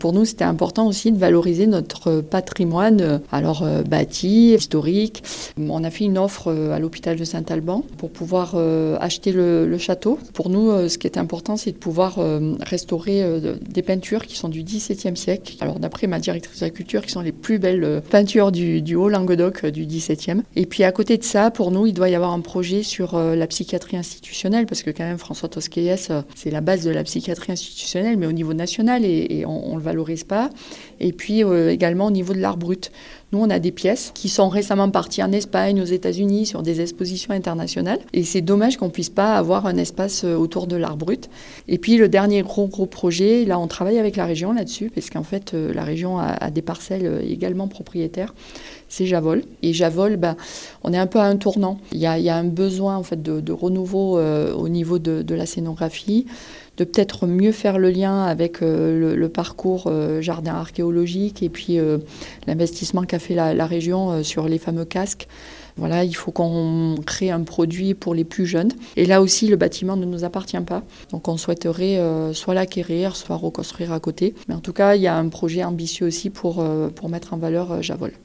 Pour nous, c'était important aussi de valoriser notre patrimoine, bâti, historique. On a fait une offre à l'hôpital de Saint-Alban pour pouvoir acheter le château. Pour nous, ce qui est important, c'est de pouvoir restaurer des peintures qui sont du XVIIe siècle. Alors d'après ma directrice de la culture, qui sont les plus belles peintures du Haut-Languedoc du XVIIe. Et puis à côté de ça, pour nous, il doit y avoir un projet sur la psychiatrie institutionnelle, parce que quand même, François Tosquelles, c'est la base de la psychiatrie institutionnelle, mais au niveau national, et on le valorise pas. Et puis également au niveau de l'art brut. Nous, on a des pièces qui sont récemment parties en Espagne, aux États-Unis, sur des expositions internationales. Et c'est dommage qu'on ne puisse pas avoir un espace autour de l'art brut. Et puis, le dernier gros projet, là, on travaille avec la région là-dessus, parce qu'en fait, la région a des parcelles également propriétaires. C'est Javol. Et Javol, on est un peu à un tournant. Il y a un besoin en fait, de renouveau au niveau de la scénographie, de peut-être mieux faire le lien avec le parcours jardin archéologique et puis l'investissement qu'a fait la région sur les fameux casques. Voilà, il faut qu'on crée un produit pour les plus jeunes. Et là aussi, le bâtiment ne nous appartient pas. Donc on souhaiterait soit l'acquérir, soit reconstruire à côté. Mais en tout cas, il y a un projet ambitieux aussi pour mettre en valeur Javol.